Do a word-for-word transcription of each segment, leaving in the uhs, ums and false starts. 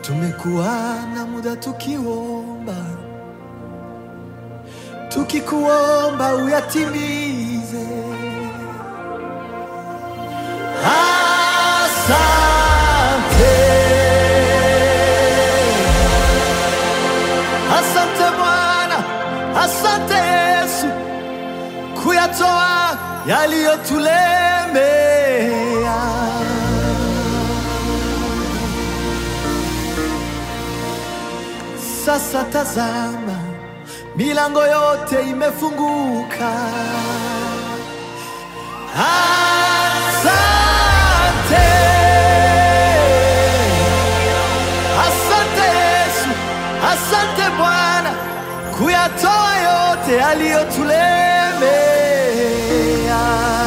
Tumekuwa na muda tukiomba, tukikuomba uyatimize. Asante, asante Bwana, asante Yesu, kuyatoa yaliyotulemea. Sasa tazama, milango yote imefunguka. Asante, asante Yesu, asante Bwana, kuyatoa yote yaliyotulemea.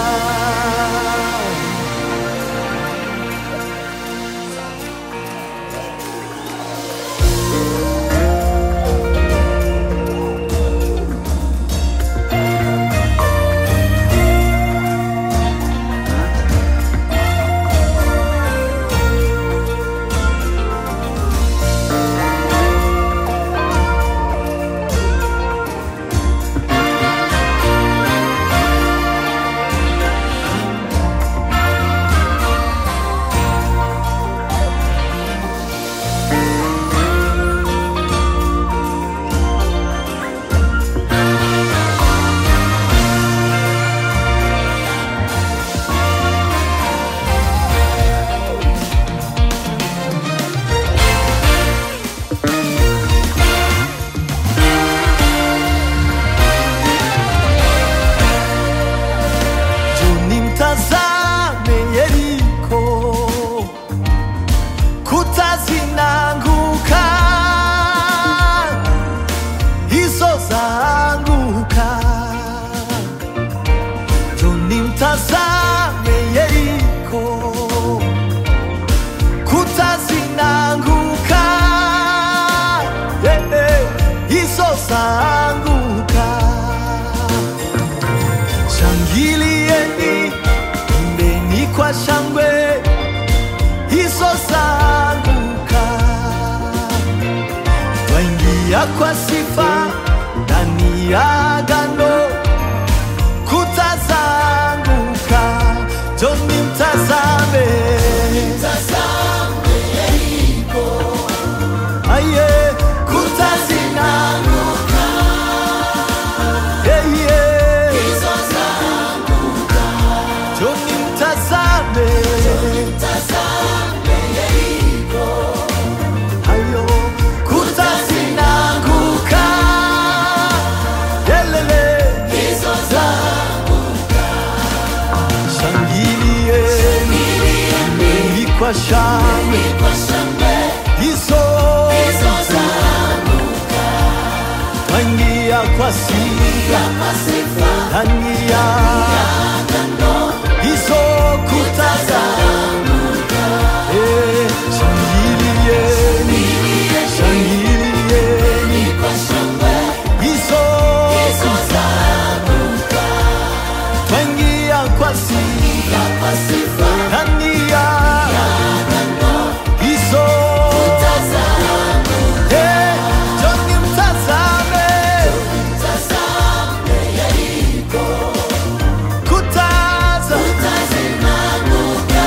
Tazame Yeriko, kuta zinaanguka, hizo zaanguka. Njoni mtazame Yeriko, kuta zinaanguka, yeah, yeah, hizo zaanguka. Shangilieni kwa shangwe, hizo zaanguka. Twaingia kwa sifa ndani ya agano, kuta zaanguka. Njoni mtazame, mtazame Yeriko, aye, kuta zinaanguka, yeah, yeah, hizo zaanguka. Njoni mtazame, mtazame Yeriko, ayo, kuta zinaanguka, yelele, hizo zaanguka. Shangilieni, shangilieni kwa shangwe, hizo zaanguka. Twaingia kwa sifa ndani ya agano, hizo kuta zaanguka. Eh, shangilieni, shangilieni kwa shangwe, hizo zaanguka. Twaingia kwa sifa ndani ya agano, hizo kuta zaanguka. Eh, njoni mtazame, mtazame Yeriko, kuta zinaanguka,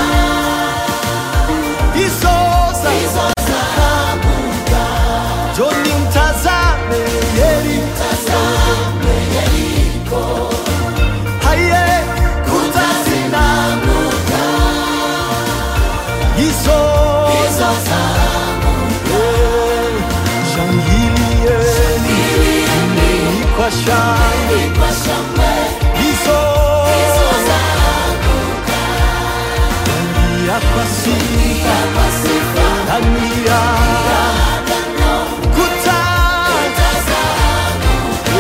hizo zaanguka. Njoni mtazame Yeriko, haye, kuta zinaanguka, hizo zaanguka. Shangilieni kwa shangwe, hizo zaanguka. Twaingia kwa sifa ndani ya agano, kuta zaanguka.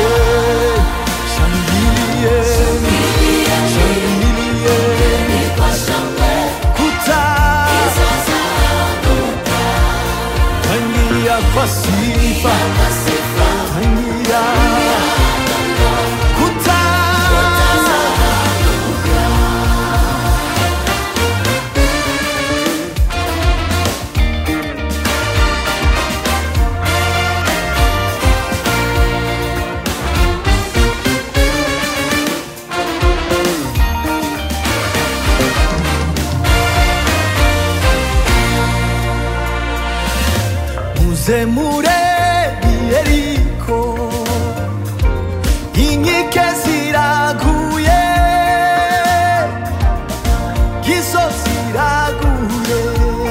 Shangilieni, shangilieni kwa shangwe, kuta zaanguka. Twaingia kwa sifa ndani ya agano, kuta zaanguka. muzemure Yeriko, inkike ziraguye, gisozi iraguye,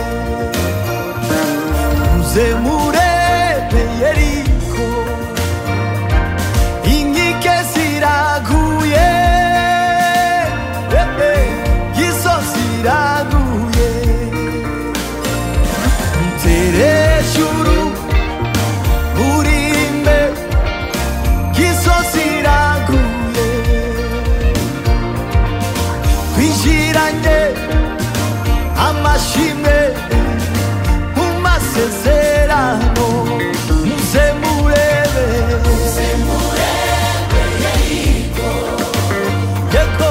muzemure Yeriko, inkike ziraguye, gisozi iraguye, mutere juru urimbe, gisozi iraguye, twinjiranye amashimwe mu masezerano, muzemurebe Yeriko,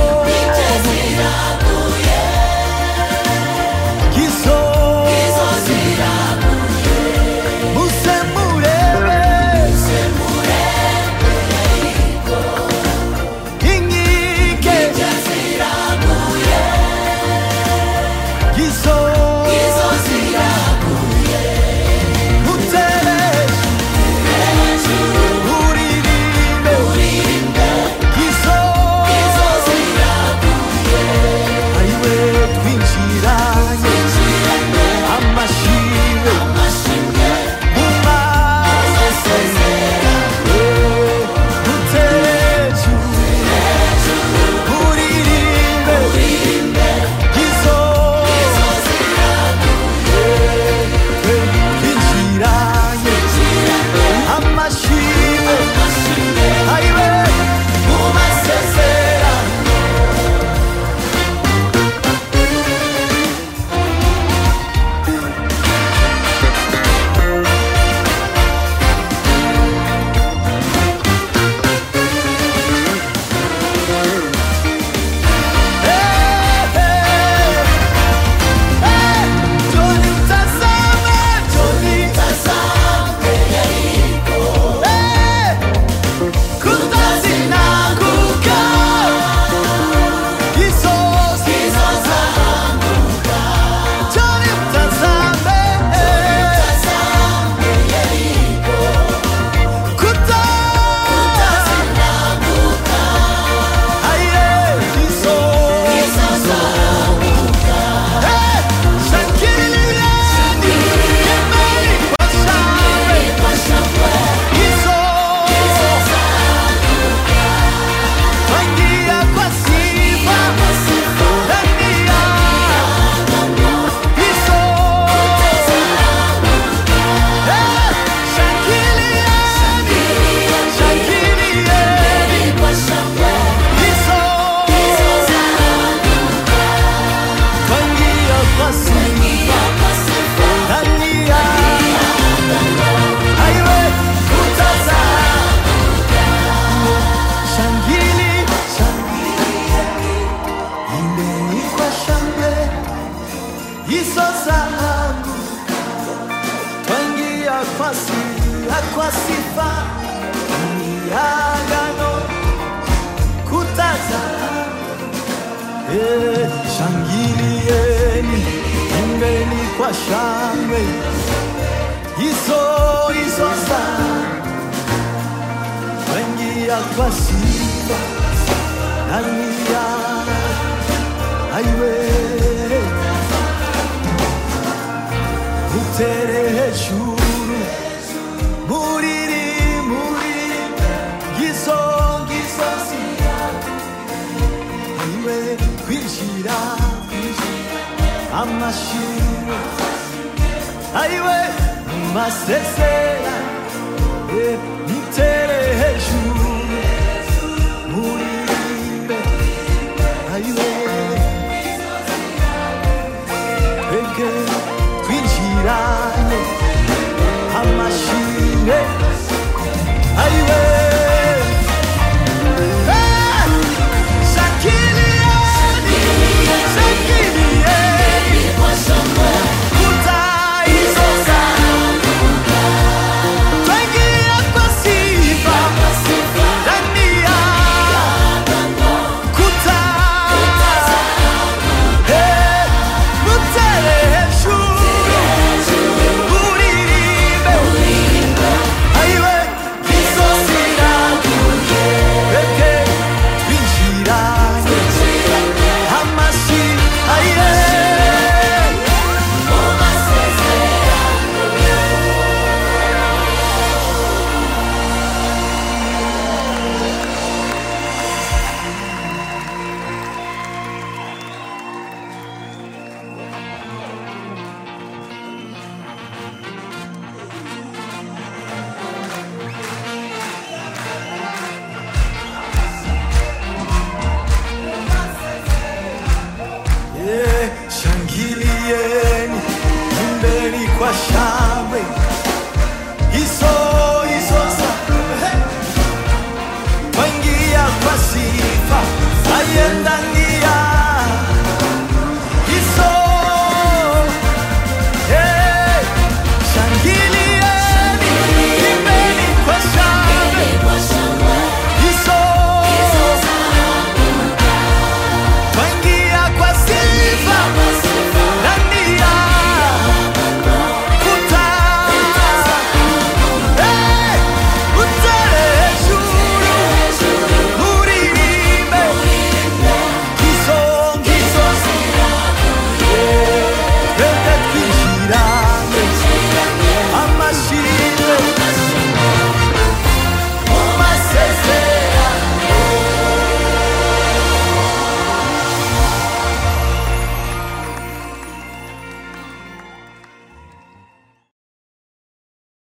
gisozi muzemurebe inkike gisozi mutere uririmbe gisozi ayiwe twinjiranye amashimwe mu masezerano, mutere uririmbe gisozi twinjiranye amashimwe ayiwe mu masezerano. Kwa sifa miagano kutaza, eh, shangilieni, imbeni kwa shangwe, hizo hizo sana, twaingia kwa sifa na miagano, aiwe mutere juru muriri muriri giso gisozi aiwe kwinjira amashimwe aiwe masezerano, mutere hejuru muririmbe aiwe ege twinjiranye amashimwe aiwe shakilieni shakilieni kuta izo zangu twaingia kwa mashamba